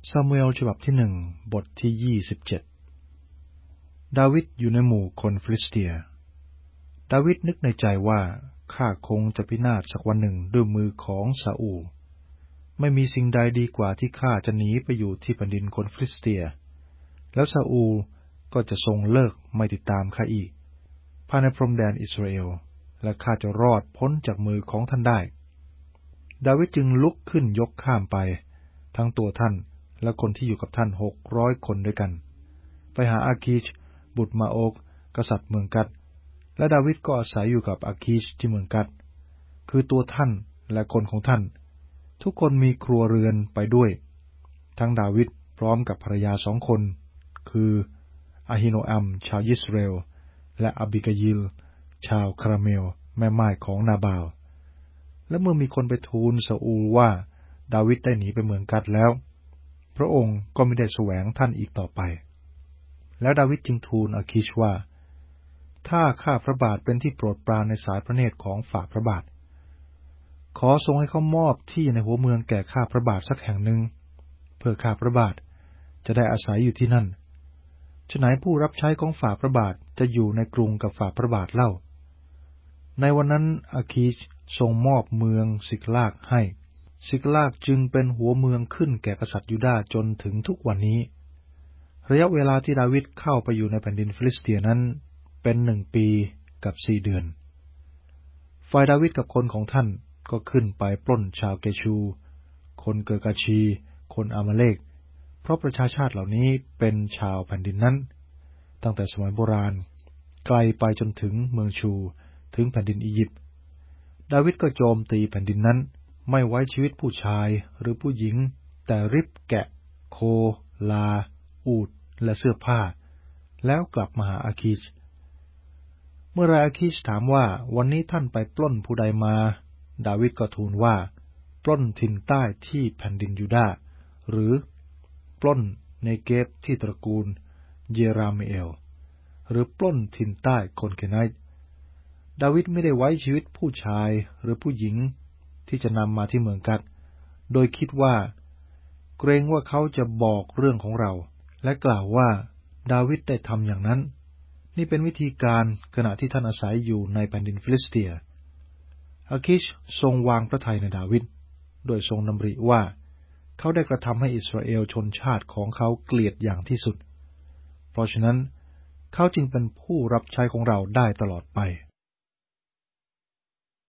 ซามูเอลฉบับที่1บทที่27ดาวิดอยู่ในหมู่คนฟิลิสเตียดาวิดนึกในใจว่าข้าคงจะพินาศสักวันหนึ่งด้วยมือของซาอูลไม่มีสิ่งใดดีกว่าที่ข้าจะหนีไปอยู่ที่แผ่นดินคนฟิลิสเตียแล้วซาอูลก็จะทรงเลิกไม่ติดตามข้าอีกภายในพรมแดนอิสราเอลและข้าจะรอดพ้นจากมือของท่านได้ดาวิดจึงลุกขึ้นยกข้ามไปทั้งตัวท่านและคนที่อยู่กับท่าน600 คนด้วยกันไปหาอาคีชบุตรมาโอกกษัตริย์เมืองกัดและดาวิดก็อาศัยอยู่กับอาคีชที่เมืองกัดคือตัวท่านและคนของท่านทุกคนมีครัวเรือนไปด้วยทั้งดาวิดพร้อมกับภรรยา2 คนคืออาฮิโนอัมชาวยิสราเอลและอบิกายิลชาวคาราเมลแม่ม่ายของนาบาลและเมื่อมีคนไปทูลซาอูลว่าดาวิดได้หนีไปเมืองกัดแล้วพระองค์ก็ไม่ได้แสวงท่านอีกต่อไปแล้วดาวิดจึงทูลอาคิชว่าถ้าข้าพระบาทเป็นที่โปรดปรานในสายพระเนตรของฝ่าพระบาทขอทรงให้เขามอบที่ในหัวเมืองแก่ข้าพระบาทสักแห่งหนึ่งเพื่อข้าพระบาทจะได้อาศัยอยู่ที่นั่นฉะไหนผู้รับใช้ของฝ่าพระบาทจะอยู่ในกรุงกับฝ่าพระบาทเล่าในวันนั้นอาคิชทรงมอบเมืองซิกลากให้ซิกลากจึงเป็นหัวเมืองขึ้นแก่กษัตริย์ยูดาห์จนถึงทุกวันนี้ระยะเวลาที่ดาวิดเข้าไปอยู่ในแผ่นดินฟิลิสเตียนั้นเป็น1 ปีกับ4 เดือนฝ่ายดาวิดกับคนของท่านก็ขึ้นไปปล้นชาวเกชูคนเกอร์กาชีคนอามาเลกเพราะประชาชาติเหล่านี้เป็นชาวแผ่นดินนั้นตั้งแต่สมัยโบราณไกลไปจนถึงเมืองชูถึงแผ่นดินอียิปต์ดาวิดก็โจมตีแผ่นดินนั้นไม่ไว้ชีวิตผู้ชายหรือผู้หญิงแต่ริบแกะโคลาอูฐและเสื้อผ้าแล้วกลับมาหาอาคิชเมื่อไรอาคิชถามว่าวันนี้ท่านไปปล้นผู้ใดมาดาวิดก็ทูลว่าปล้นถิ่นใต้ที่แผ่นดินยูดาห์หรือปล้นในเกฟที่ตระกูลเยรามิเอลหรือปล้นถิ่นใต้คนเคนาน์ดาวิดไม่ได้ไว้ชีวิตผู้ชายหรือผู้หญิงที่จะนำมาที่เมืองกัดโดยคิดว่าเกรงว่าเขาจะบอกเรื่องของเราและกล่าวว่าดาวิดได้ทำอย่างนั้นนี่เป็นวิธีการขณะที่ท่านอาศัยอยู่ในแผ่นดินฟิลิสเตียอาคิชทรงวางพระทัยในดาวิดโดยทรงดำริว่าเขาได้กระทำให้อิสราเอลชนชาติของเขาเกลียดอย่างที่สุดเพราะฉะนั้นเขาจึงเป็นผู้รับใช้ของเราได้ตลอดไป